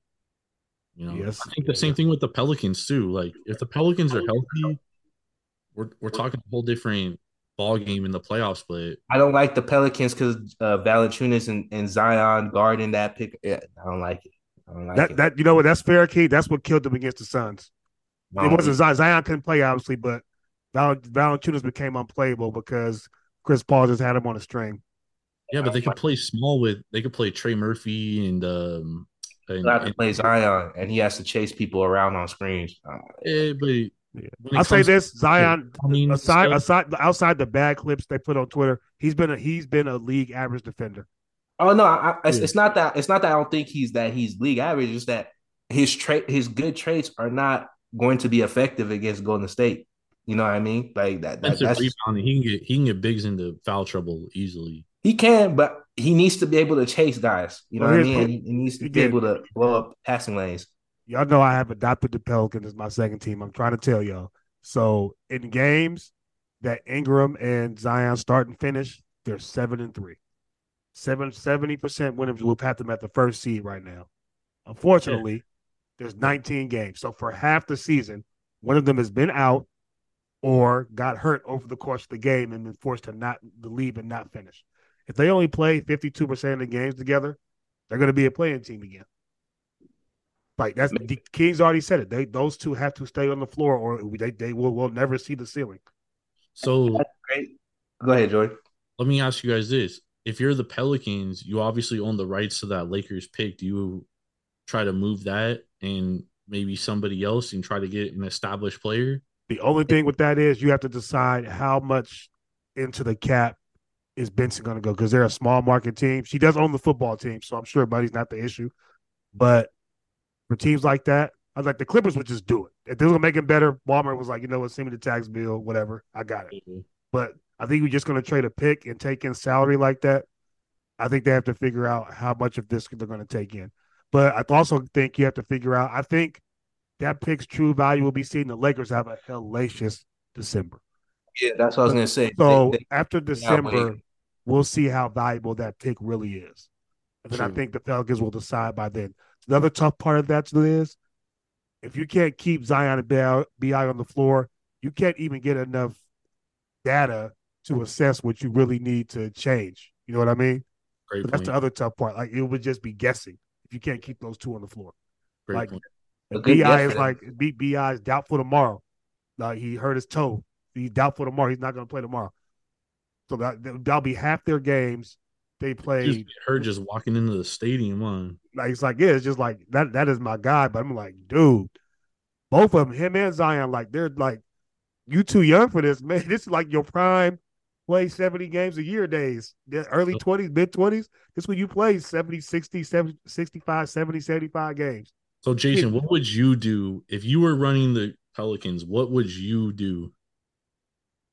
[SPEAKER 3] You know, I
[SPEAKER 1] Yes.
[SPEAKER 3] think the same thing with the Pelicans too. Like if the Pelicans are healthy, we're we're talking a whole different ball game in the playoffs. But
[SPEAKER 2] I don't like the Pelicans because uh, Valanciunas and, and Zion guarding that pick. Yeah, I don't like it. I don't like
[SPEAKER 1] That
[SPEAKER 2] it.
[SPEAKER 1] that you know what that's fair, Key. That's what killed them against the Suns. It
[SPEAKER 2] Um,
[SPEAKER 1] wasn't Zion. Zion couldn't play obviously, but Val, Valanciunas became unplayable because Chris Paul just had him on a string.
[SPEAKER 3] yeah, but they could play small with they could play Trey Murphy and um
[SPEAKER 2] I
[SPEAKER 3] and,
[SPEAKER 2] have to
[SPEAKER 3] and
[SPEAKER 2] play Zion, and he has to chase people around on screens. Uh,
[SPEAKER 3] eh, but
[SPEAKER 1] Yeah.
[SPEAKER 3] when
[SPEAKER 1] I'll
[SPEAKER 3] it
[SPEAKER 1] say
[SPEAKER 3] comes
[SPEAKER 1] this:
[SPEAKER 3] to
[SPEAKER 1] Zion,
[SPEAKER 3] running
[SPEAKER 1] aside
[SPEAKER 3] stuff,
[SPEAKER 1] aside outside the bad clips they put on Twitter, he's been a he's been a league average defender.
[SPEAKER 2] Oh no, I, it's,
[SPEAKER 3] yeah,
[SPEAKER 2] it's not that. It's not that I don't think he's that he's league average. It's that his trait, his good traits are not going to be effective against Golden State. You know what I mean? Like that. That
[SPEAKER 3] defensive
[SPEAKER 2] that's
[SPEAKER 3] rebounding, he can get he can get bigs into foul trouble easily.
[SPEAKER 2] he can, but he needs to be able to chase guys. You know
[SPEAKER 1] Well,
[SPEAKER 2] what I
[SPEAKER 1] here's
[SPEAKER 2] mean?
[SPEAKER 1] here,
[SPEAKER 2] And he, he needs to be able
[SPEAKER 1] again,
[SPEAKER 2] to blow up passing lanes.
[SPEAKER 1] y'all know I have adopted the Pelicans as my second team. I'm trying to tell y'all. So in games that Ingram and Zion start and finish, they're seven and three. Seven seventy percent winners will pat them at the first seed right now.
[SPEAKER 3] Yeah,
[SPEAKER 1] Unfortunately, there's nineteen games. So for half the season, one of them has been out or got hurt over the course of the game and been forced to not to leave and not finish. If they only play fifty-two percent of the games together, they're going to be a playing team again. Like that's the Kings already said it. They those two have to stay on the floor, or they they will will never see the ceiling.
[SPEAKER 3] so
[SPEAKER 2] That's great. Go ahead, Joy.
[SPEAKER 3] let me ask you guys this: if you're the Pelicans, you obviously own the rights to that Lakers pick. Do you try to move that and maybe somebody else and try to get an established player?
[SPEAKER 1] The only thing with that is you have to decide how much into the cap is Benson going to go because they're a small market team. She does own the football team, so I'm sure money's not the issue. But for teams like that, I was like the Clippers would just do it. If they were going to make it better, Walmart was like, you know what, send me the tax bill, whatever. I got it.
[SPEAKER 3] Mm-hmm.
[SPEAKER 1] But I think we're just going to trade a pick and take in salary like that. I think they have to figure out how much of this they're going to take in. But I also think you have to figure out, I think that pick's true value will be seen. The Lakers have a hellacious December.
[SPEAKER 2] Yeah, that's what I was gonna say. They,
[SPEAKER 1] So
[SPEAKER 2] they,
[SPEAKER 1] after
[SPEAKER 2] yeah, wait.
[SPEAKER 1] December, we'll see how valuable that pick really is. And then I
[SPEAKER 3] True.
[SPEAKER 1] think the Pelicans will decide by then. Another tough part of that is if you can't keep Zion and B I on the floor, you can't even get enough data to assess what you really need to change. You know what I mean?
[SPEAKER 3] Great
[SPEAKER 1] So that's
[SPEAKER 3] point.
[SPEAKER 1] the other tough part. Like it would just be guessing if you can't keep those two on the floor.
[SPEAKER 3] Great
[SPEAKER 1] Like
[SPEAKER 3] point.
[SPEAKER 2] A good
[SPEAKER 1] B I
[SPEAKER 2] guess
[SPEAKER 1] is
[SPEAKER 2] for
[SPEAKER 1] like
[SPEAKER 2] them.
[SPEAKER 1] B I is doubtful tomorrow. Like he hurt his toe. He's doubtful tomorrow. He's not going to play tomorrow. So that that'll be half their games they
[SPEAKER 3] Just
[SPEAKER 1] played.
[SPEAKER 3] get her just walking into the stadium on.
[SPEAKER 1] Like it's like yeah, it's just like that. That is my guy. But I'm like, dude, both of them, him and Zion, like they're like, you too young for this, man. This is like your prime. Play seventy games a year days. The early twenties, mid twenties. This is when you play seventy, sixty, seventy, sixty-five, seventy, seventy-five games.
[SPEAKER 3] So Jason, what would you do if you were running the Pelicans? What would you do?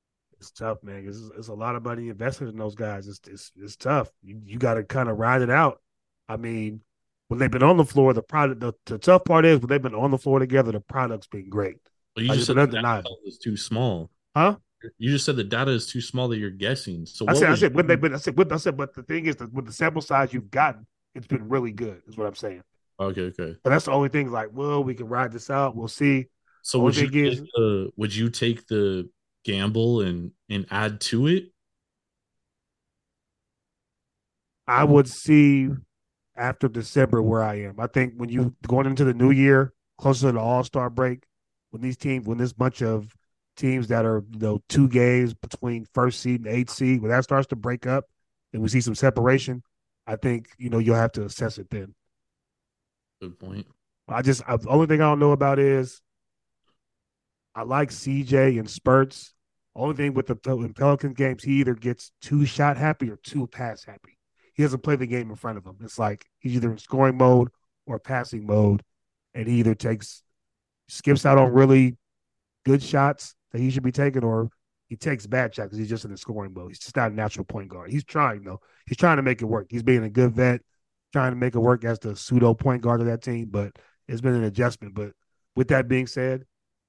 [SPEAKER 1] It's tough, man. It's, it's a lot of money invested in those guys. It's it's, it's tough. You you got to kind of ride it out. I mean, when they've been on the floor, the product. The, the tough part is when they've been on the floor together, the product's been great.
[SPEAKER 3] But you
[SPEAKER 1] Like
[SPEAKER 3] just
[SPEAKER 1] it's
[SPEAKER 3] said
[SPEAKER 1] been
[SPEAKER 3] the data
[SPEAKER 1] undeniable,
[SPEAKER 3] is too small.
[SPEAKER 1] huh?
[SPEAKER 3] You just said the data is too small that you're guessing. So
[SPEAKER 1] I
[SPEAKER 3] what
[SPEAKER 1] said I
[SPEAKER 3] would
[SPEAKER 1] said when they've
[SPEAKER 3] you?
[SPEAKER 1] been. I said, what, I said, but the thing is that with the sample size you've gotten, it's been really good. Is what I'm saying.
[SPEAKER 3] Okay, okay.
[SPEAKER 1] But that's the only thing. Like, well, we can ride this out. We'll see.
[SPEAKER 3] So
[SPEAKER 1] Only
[SPEAKER 3] would you
[SPEAKER 1] thing
[SPEAKER 3] take
[SPEAKER 1] is,
[SPEAKER 3] the would you take the gamble and and add to it?
[SPEAKER 1] I would see after December where I am. I think when you going into the new year, closer to the All Star break, when these teams, when this bunch of teams that are you know two games between first seed and eighth seed, when that starts to break up and we see some separation, I think you know you'll have to assess it then.
[SPEAKER 3] Good point.
[SPEAKER 1] I just I, the only thing I don't know about is I like C J in spurts. Only thing with the in Pelicans games, he either gets too shot happy or too pass happy. He doesn't play the game in front of him. It's like he's either in scoring mode or passing mode, and he either takes skips out on really good shots that he should be taking, or he takes bad shots because he's just in the scoring mode. He's just not a natural point guard. He's trying though. He's trying to make it work. He's being a good vet, trying to make it work as the pseudo point guard of that team. But it's been an adjustment. But with that being said,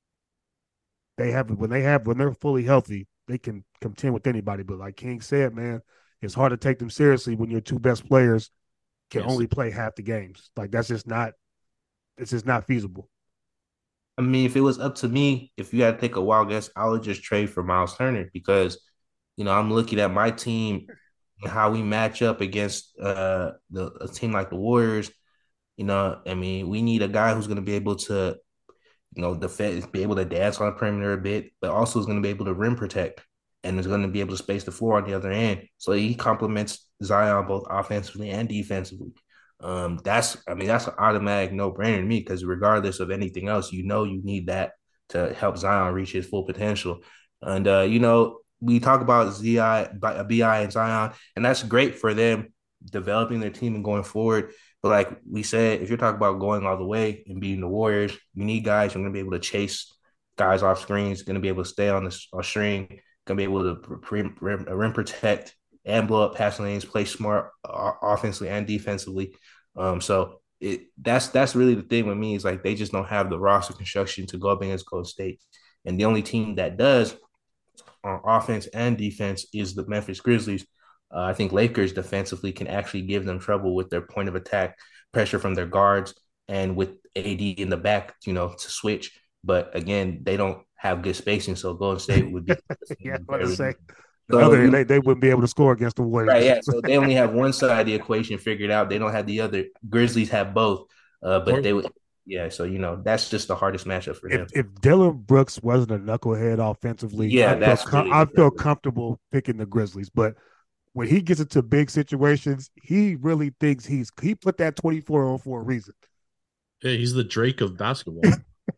[SPEAKER 1] they have when they have when they're fully healthy, they can contend with anybody. But like King said, man, it's hard to take them seriously when your two best players can
[SPEAKER 3] Yes.
[SPEAKER 1] only play half the games. Like that's just not it's just not feasible.
[SPEAKER 2] I mean, if it was up to me, if you had to take a wild guess, I would just trade for Miles Turner because, you know, I'm looking at my team and how we match up against uh the a team like the Warriors. You know, I mean, we need a guy who's going to be able to, you know, defend, be able to dance on the perimeter a bit, but also is going to be able to rim protect and is going to be able to space the floor on the other end. So he complements Zion both offensively and defensively. Um, that's, I mean, that's an automatic no brainer to me because regardless of anything else, you know, you need that to help Zion reach his full potential. And, uh, you know, we talk about Z I, B I, and Zion, and that's great for them developing their team and going forward. But like we said, if you're talking about going all the way and beating the Warriors, you need guys who are going to be able to chase guys off screens, going to be able to stay on the on string, going to be able to rim, rim, rim protect and blow up passing lanes, play smart uh, offensively and defensively. Um, so it that's that's really the thing with me is like they just don't have the roster construction to go up against Golden State, and the only team that does on offense and defense is the Memphis Grizzlies. Uh, I think Lakers defensively can actually give them trouble with their point of attack pressure from their guards and with A D in the back, you know, to switch. But again, they don't have good spacing, so Golden State would be
[SPEAKER 1] Yeah, I was to say the
[SPEAKER 2] so
[SPEAKER 1] other
[SPEAKER 2] you
[SPEAKER 1] end,
[SPEAKER 2] know,
[SPEAKER 1] they, they wouldn't be able to score against the Warriors.
[SPEAKER 2] right, yeah. So they only have one side of the equation figured out. They don't have the other. Grizzlies have both, uh, but
[SPEAKER 3] Or
[SPEAKER 2] they would, yeah. So you know, that's just the hardest matchup for
[SPEAKER 1] if
[SPEAKER 2] them.
[SPEAKER 1] if Dylan Brooks wasn't a knucklehead offensively,
[SPEAKER 2] Yeah,
[SPEAKER 1] I feel
[SPEAKER 2] that's
[SPEAKER 1] com-
[SPEAKER 2] really
[SPEAKER 1] I
[SPEAKER 2] the
[SPEAKER 1] feel
[SPEAKER 2] problem.
[SPEAKER 1] comfortable picking the Grizzlies. But when he gets into big situations, he really thinks he's he put that twenty-four on for a reason.
[SPEAKER 3] yeah, he's the Drake of basketball.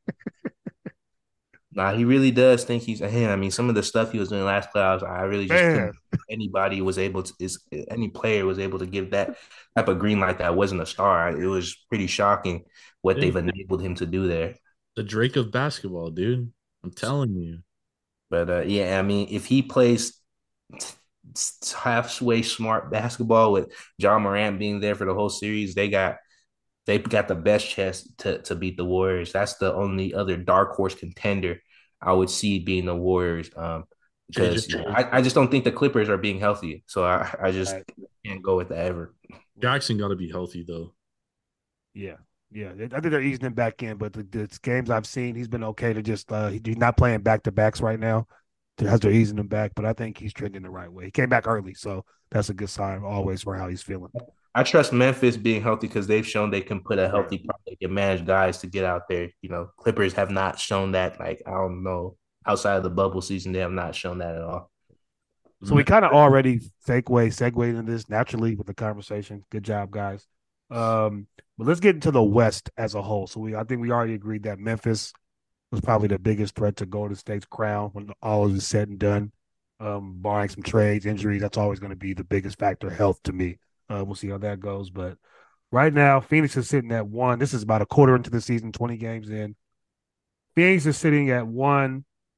[SPEAKER 2] Nah, he really does think he's a him. I mean, some of the stuff he was doing last playoffs, I really just couldn't.
[SPEAKER 1] Man,
[SPEAKER 2] Anybody was able to is any player was able to give that type of green light that wasn't a star. It was pretty shocking what
[SPEAKER 3] Yeah,
[SPEAKER 2] they've enabled him to do there.
[SPEAKER 3] the Drake of basketball, dude. I'm telling you.
[SPEAKER 2] But uh, yeah, I mean, if he plays halfway smart basketball with John Morant being there for the whole series, they got they got the best chance to to beat the Warriors. That's the only other dark horse contender I would see being the Warriors. Um, because you know,
[SPEAKER 3] J J
[SPEAKER 2] I, I just don't think the Clippers are being healthy. So I, I just
[SPEAKER 1] right.
[SPEAKER 2] can't go with that ever.
[SPEAKER 3] Jackson got to be healthy though.
[SPEAKER 1] Yeah, yeah. I think they're easing him back in, but the, the games I've seen, he's been okay to just uh, he's not playing back to backs right now. As they're easing him back, but I think he's trending the right way. He came back early, so that's a good sign always for how he's feeling.
[SPEAKER 2] I trust Memphis being healthy because they've shown they can put a
[SPEAKER 1] Yeah.
[SPEAKER 2] healthy product and manage guys to get out there. You know, Clippers have not shown that. Like I don't know, outside of the bubble season, they have not shown that at all.
[SPEAKER 1] So we kind of already fake way segued into this naturally with the conversation. Good job, guys. Um, but let's get into the West as a whole. So we, I think we already agreed that Memphis was probably the biggest threat to Golden State's crown when all is said and done. Um, barring some trades, injuries, that's always going to be the biggest factor. Health to me. Uh, we'll see how that goes. But right now, Phoenix is sitting at one. This is about a quarter into the season, twenty games in. Phoenix is sitting at one.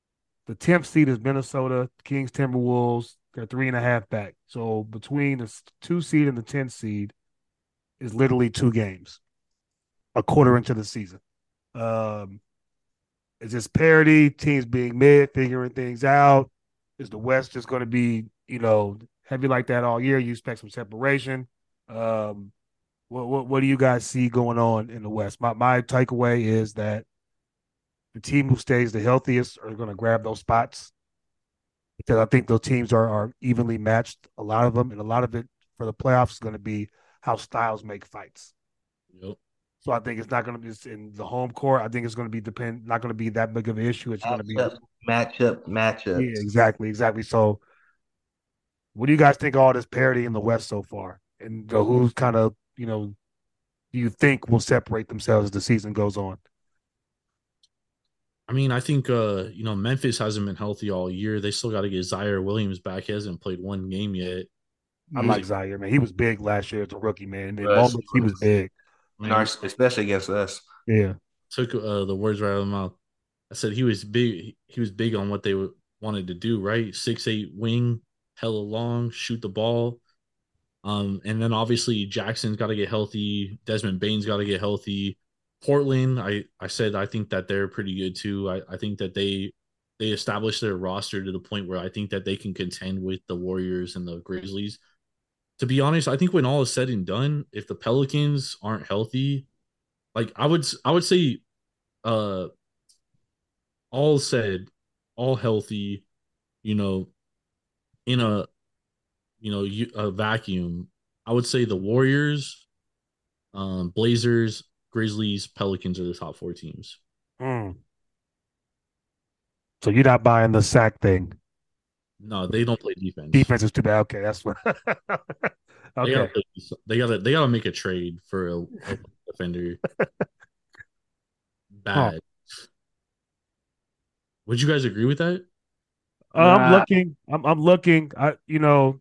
[SPEAKER 1] The tenth seed is Minnesota, Kings, Timberwolves. They're three and a half back. So between the two seed and the tenth seed is literally two games, a quarter into the season. Um, is this parity? Teams being mid, figuring things out. Is the West just going to be, you know, heavy like that all year? You expect some separation. Um, what, what what do you guys see going on in the West? My my takeaway is that the team who stays the healthiest are going to grab those spots because I think those teams are are evenly matched. A lot of them, and a lot of it for the playoffs is going to be how styles make fights.
[SPEAKER 3] Yep.
[SPEAKER 1] So I think it's not going to be in the home court. I think it's going to be depend not going to be that big of an issue. It's going to be
[SPEAKER 2] Matchup, matchup,
[SPEAKER 1] yeah,
[SPEAKER 2] matchups.
[SPEAKER 1] exactly, exactly. So, what do you guys think of all this parity in the West so far, and uh, who's kind of you know do you think will separate themselves as the season goes on?
[SPEAKER 3] I mean, I think uh, you know, Memphis hasn't been healthy all year. They still got to get Zaire Williams back. He hasn't played one game yet.
[SPEAKER 1] I
[SPEAKER 3] He's
[SPEAKER 1] like Zaire, man. He was big last year as a rookie, man. In
[SPEAKER 2] Us,
[SPEAKER 1] moments, he was big.
[SPEAKER 2] in our, especially against us.
[SPEAKER 1] Yeah.
[SPEAKER 3] Took uh, the words right out of the mouth. I said he was big. He was big on what they wanted to do. Right, six eight wing, hella long, shoot the ball. Um, and then obviously Jackson's got to get healthy. Desmond Bane's got to get healthy. Portland, I I said I think that they're pretty good too. I, I think that they they established their roster to the point where I think that they can contend with the Warriors and the Grizzlies. To be honest, I think when all is said and done, if the Pelicans aren't healthy, like I would I would say uh all said, all healthy, you know, in a you know a vacuum, I would say the Warriors, um, Blazers, Grizzlies, Pelicans are the top four teams.
[SPEAKER 1] Mm. So you're not buying the sack thing.
[SPEAKER 3] No, they don't play defense.
[SPEAKER 1] Defense is too bad. Okay, that's what.
[SPEAKER 3] They gotta
[SPEAKER 1] okay.
[SPEAKER 3] play, they gotta they gotta make a trade for a, a defender.
[SPEAKER 1] Huh.
[SPEAKER 3] Bad. Would you guys agree with that?
[SPEAKER 1] Uh, I'm
[SPEAKER 2] Nah,
[SPEAKER 1] looking. I'm I'm looking. I you know.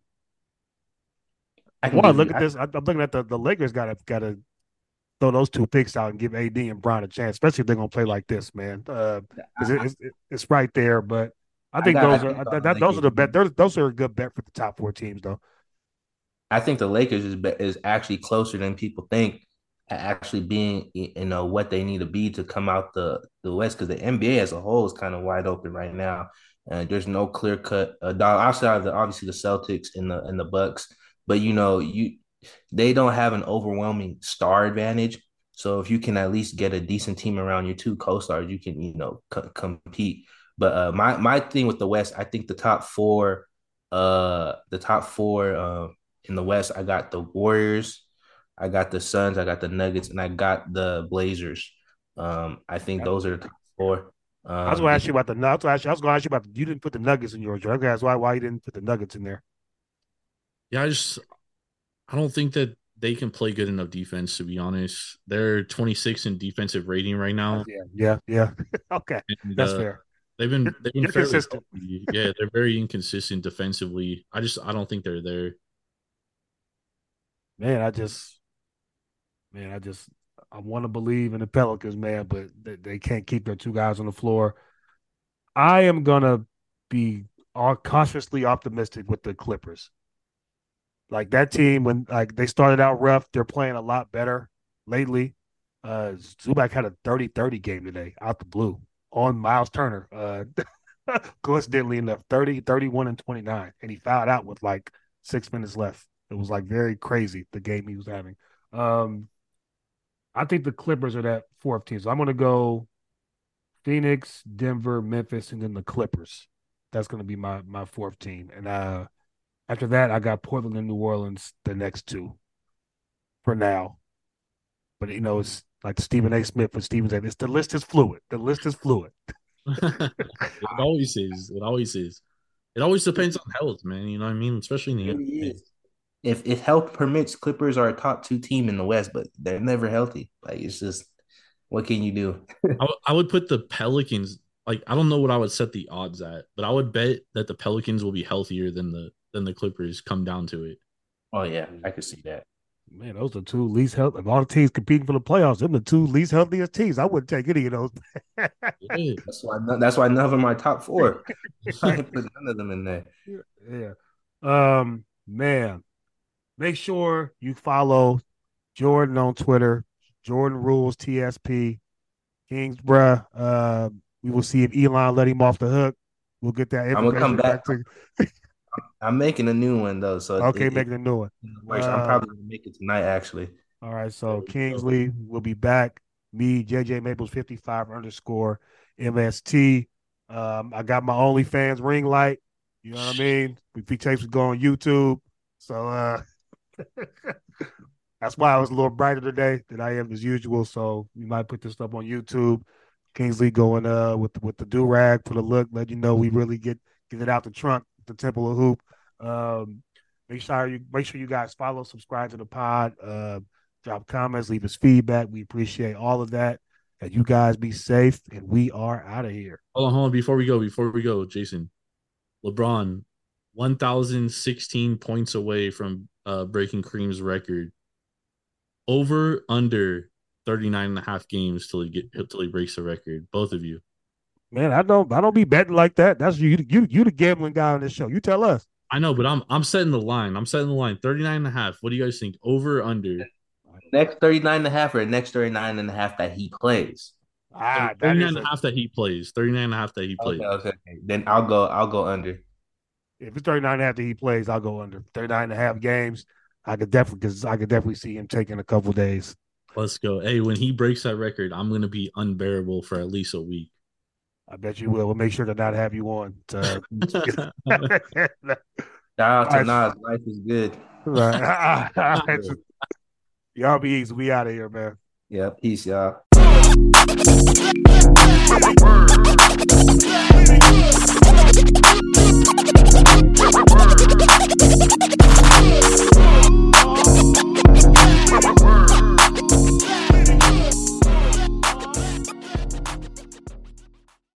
[SPEAKER 2] I can
[SPEAKER 1] Well,
[SPEAKER 2] give
[SPEAKER 1] look
[SPEAKER 2] you.
[SPEAKER 1] at
[SPEAKER 2] I,
[SPEAKER 1] this. I, I'm looking at the the Lakers. Got to got to throw those two picks out and give A D and Brown a chance, especially if they're gonna play like this, man. Because uh, it, it's it's right there. But I
[SPEAKER 2] I
[SPEAKER 1] think
[SPEAKER 2] got. I
[SPEAKER 1] those are
[SPEAKER 2] think on
[SPEAKER 1] that,
[SPEAKER 2] the
[SPEAKER 1] that those are
[SPEAKER 2] Lakers.
[SPEAKER 1] the bet. Those those are a good bet for the top four teams, though.
[SPEAKER 2] I think the Lakers is is actually closer than people think. Actually, being you know what they need to be to come out the the West because the N B A as a whole is kind of wide open right now. Uh, there's no clear cut. Uh, outside of the obviously the Celtics and the and the Bucks, but you know you they don't have an overwhelming star advantage. So if you can at least get a decent team around your two co-stars, you can you know c- compete. But uh, my my thing with the West, I think the top four, uh, the top four uh, in the West, I got the Warriors, I got the Suns, I got the Nuggets, and I got the Blazers. Um, I think those are the top four.
[SPEAKER 1] I was
[SPEAKER 2] Um,
[SPEAKER 1] going to
[SPEAKER 2] the,
[SPEAKER 1] ask you about the Nuggets. I was going to ask you about the, you didn't put the Nuggets in yours. I was going to ask why why you didn't put the Nuggets in there.
[SPEAKER 3] Yeah, I just I don't think that they can play good enough defense. To be honest, they're twenty-six in defensive rating right now,
[SPEAKER 1] Yeah, yeah, yeah. okay,
[SPEAKER 3] and
[SPEAKER 1] that's
[SPEAKER 3] uh,
[SPEAKER 1] fair.
[SPEAKER 3] they've been they've been fairly
[SPEAKER 1] Inconsistent,
[SPEAKER 3] healthy. Yeah, they're very inconsistent defensively. I just I don't think they're there.
[SPEAKER 1] man. I just man, I just I want to believe in the Pelicans, man, but they, they can't keep their two guys on the floor. I am gonna be all cautiously optimistic with the Clippers. Like that team, when like they started out rough, they're playing a lot better lately. Uh Zubac had a thirty thirty game today out the blue on Miles Turner. Uh coincidentally enough, thirty, thirty-one, and twenty-nine. And he fouled out with like six minutes left. It was like very crazy the game he was having. Um I think the Clippers are that fourth team. So I'm gonna go Phoenix, Denver, Memphis, and then the Clippers. That's gonna be my my fourth team. And uh after that, I got Portland and New Orleans, the next two for now. But you know, it's like Stephen A. Smith with Stephen A. It's the list is fluid. The list is fluid.
[SPEAKER 3] It always is. It always is. It always depends on health, man. You know what I mean? Especially in the
[SPEAKER 2] really
[SPEAKER 3] N B A.
[SPEAKER 2] is. If if health permits, Clippers are a top two team in the West, but they're never healthy. Like it's just what can you do?
[SPEAKER 3] I, w- I would put the Pelicans. Like I don't know what I would set the odds at, but I would bet that the Pelicans will be healthier than the than the Clippers. Come down to it.
[SPEAKER 2] Oh yeah, I could see that.
[SPEAKER 1] Man, those are two least healthy. Of all the teams competing for the playoffs, them the two least healthiest teams. I wouldn't take any of those.
[SPEAKER 2] That's why. None, that's why none of them are top four. I ain't put none of them in there.
[SPEAKER 1] Yeah. Um, man, make sure you follow Jordan on Twitter. Jordan Rules T S P. Kingsborough. Uh, we will see if Elon let him off the hook. We'll get that
[SPEAKER 2] I'm gonna come
[SPEAKER 1] information back.
[SPEAKER 2] back.
[SPEAKER 1] to
[SPEAKER 2] I'm making a new one though, so
[SPEAKER 1] Okay,
[SPEAKER 2] it,
[SPEAKER 1] making a new one.
[SPEAKER 2] it works. I'm
[SPEAKER 1] Uh,
[SPEAKER 2] probably gonna make it tonight, actually.
[SPEAKER 1] all right, so Kingsley will be back. Me, J J Maples fifty-five underscore M S T. Um, I got my OnlyFans ring light. You know what I mean? We tapes would go on YouTube. So uh that's why I was a little brighter today than I am as usual. So we might put this stuff on YouTube. Kingsley going uh with with the do rag for the look, let you know we really get get it out the trunk, the Temple of Hoop. Um, make sure you make sure you guys follow, subscribe to the pod, uh, drop comments, leave us feedback. We appreciate all of that. And you guys be safe, and we are out of here.
[SPEAKER 3] Hold on, hold on. Before we go, before we go, Jason, LeBron, one thousand sixteen points away from uh, breaking Kareem's record. Over, under thirty-nine and a half games till he get till he breaks the record. Both of you.
[SPEAKER 1] Man, I don't I don't be betting like that. That's you you you the gambling guy on this show. You tell us.
[SPEAKER 3] I know, but I'm I'm setting the line. I'm setting the line. thirty-nine and a half. What do you guys think? Over, under?
[SPEAKER 2] Next thirty-nine and a half or next thirty-nine and a half that he plays?
[SPEAKER 1] Ah, that
[SPEAKER 3] thirty-nine
[SPEAKER 1] is
[SPEAKER 3] and
[SPEAKER 1] a,
[SPEAKER 3] a half that he plays. thirty-nine and a half that he plays.
[SPEAKER 2] Okay, okay. Then I'll go I'll go under.
[SPEAKER 1] If it's thirty-nine and a half that he plays, I'll go under. thirty-nine and a half games, I could definitely because I could definitely see him taking a couple days.
[SPEAKER 3] Let's go. Hey, when he breaks that record, I'm gonna be unbearable for at least a week.
[SPEAKER 1] I bet you will. We'll make sure to not have you on. To...
[SPEAKER 2] Shout out to Nas. Life is good.
[SPEAKER 1] Right. Y'all be easy. We out of here, man.
[SPEAKER 2] Yeah, peace, y'all.